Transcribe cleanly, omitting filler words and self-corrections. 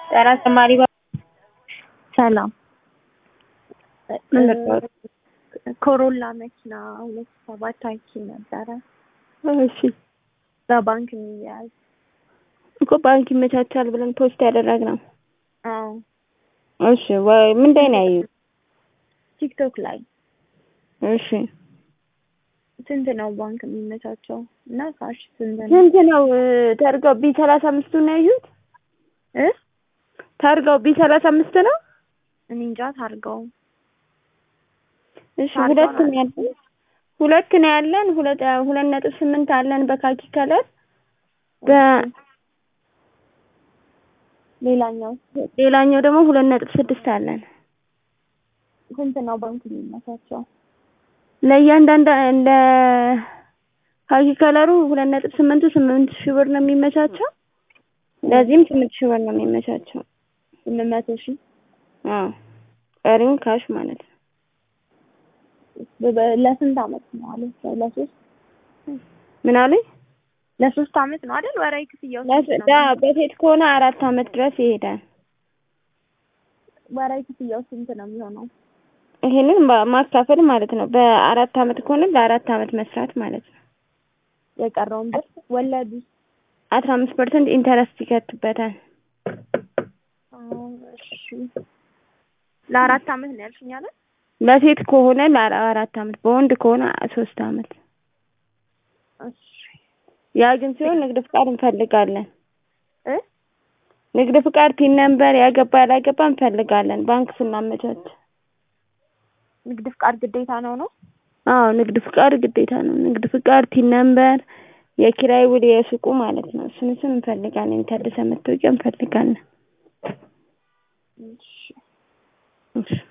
ተጨማሪ ሰላም ምንድን ነው? ኮሮላ መኪና 2007 አይቼ ነበረ። እሺ በባንክ የሚያዝ እኮ ባንክ ይመቻቻል ብለን ፖስት ያደረግነው። አዎ እሺ ወይ ምን ላይ ነው ያዩት? ቲክቶክ ላይ። እሺ ስንት ነው ባንክ የሚመቻቸው? እና ካሽ ስንት ነው? ስንት ነው? ታርጋው B35 ነው ያዩት? ታርጋው B35 ነው? እኔ እንጃ ታርጋው። እሺ ሁለት ነው ያለን። 2.8 አለን በካኪ ከለር። ሌላኛው ደግሞ 2.6 አለን። ስንት ነው ባንክ የሚመቻቸው? ለእያንዳንዱ እንደ ካኪ ከለሩ 2.8 8,000 ብር ነው የሚመቻቸው። ለዚህም 8,000 ብር ነው የሚመቻቸው። 800,000? አዎ ቀሪውን ካሽ ማለት ነው። ለስንት አመት ነው አለ? ለሶስት ምን አለኝ? ለሶስት አመት ነው አይደል? ወራይ ክፍያው በሴት ከሆነ 4 አመት ድረስ ይሄዳል። ወራይ ክፍያው ስንት ነው የሚሆነው? ይሄንን ማካፈል ማለት ነው። በ4 አመት ከሆነ ለ4 አመት መስራት ማለት ነው። የቀረውን ብር ወለዱ 15% ኢንተረስት ይከትበታል። እሺ ለ4 አመት ነው ያልሽኝ አይደል? ለሴት ከሆነ ለ4 አመት፣ በወንድ ከሆነ 3 አመት። እሺ ያ ግን ሲሆን ንግድ ፍቃድ እንፈልጋለን። ንግድ ፍቃድ፣ ፒን ነምበር፣ ያገባ ያላገባ እንፈልጋለን ባንክ ስናመቻች። ንግድ ፍቃድ ግዴታ ነው? አዎ ንግድ ፍቃድ ግዴታ ነው። ንግድ ፍቃድ፣ ፒን ነምበር፣ የኪራይ ውል የሱቁ ማለት ነው። እሱን እንፈልጋለን። የታደሰ መታወቂያ እንፈልጋለን። እሺ እሺ